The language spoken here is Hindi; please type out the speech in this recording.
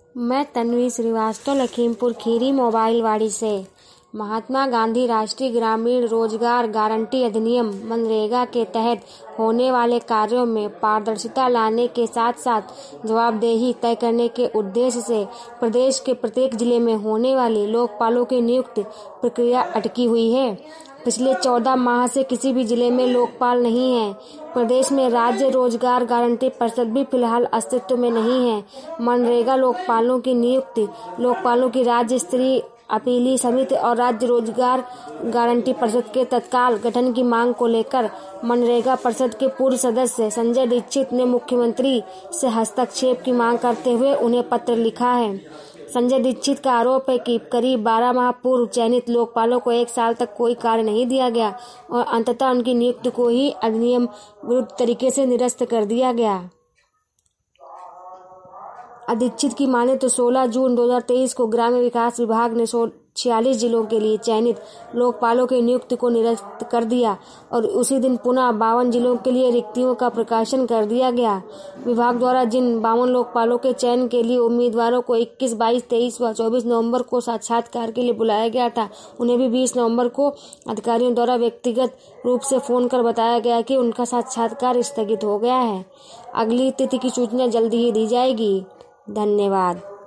मैं तन्वी श्रीवास्तव, लखीमपुर खीरी, मोबाइल वाड़ी से। महात्मा गांधी राष्ट्रीय ग्रामीण रोजगार गारंटी अधिनियम मनरेगा के तहत होने वाले कार्यों में पारदर्शिता लाने के साथ साथ जवाबदेही तय करने के उद्देश्य से प्रदेश के प्रत्येक जिले में होने वाली लोकपालों की नियुक्ति प्रक्रिया अटकी हुई है। पिछले 14 माह से किसी भी जिले में लोकपाल नहीं है। प्रदेश में राज्य रोजगार गारंटी परिषद भी फिलहाल अस्तित्व में नहीं है। मनरेगा लोकपालों की नियुक्ति लोकपालों की राज्य स्तरीय अपीली समिति और राज्य रोजगार गारंटी परिषद के तत्काल गठन की मांग को लेकर मनरेगा परिषद के पूर्व सदस्य संजय दीक्षित ने मुख्यमंत्री से हस्तक्षेप की मांग करते हुए उन्हें पत्र लिखा है। संजय दीक्षित का आरोप है कि करीब 12 माह पूर्व चयनित लोकपालों को 1 साल तक कोई कार्य नहीं दिया गया और अंततः उनकी नियुक्ति को ही अधिनियम विरुद्ध तरीके से निरस्त कर दिया गया। दीक्षित की माने तो 16 जून 2023 को ग्रामीण विकास विभाग ने 46 जिलों के लिए चयनित लोकपालों की नियुक्ति को निरस्त कर दिया और उसी दिन पुनः 52 जिलों के लिए रिक्तियों का प्रकाशन कर दिया गया। विभाग द्वारा जिन 52 लोकपालों के चयन के लिए उम्मीदवारों को 21, 22, 23 व 24 नवंबर को साक्षात्कार के लिए बुलाया गया था, उन्हें भी 20 नवंबर को अधिकारियों द्वारा व्यक्तिगत रूप से फोन कर बताया गया कि उनका साक्षात्कार स्थगित हो गया है। अगली तिथि की सूचना जल्दी ही दी जाएगी। धन्यवाद।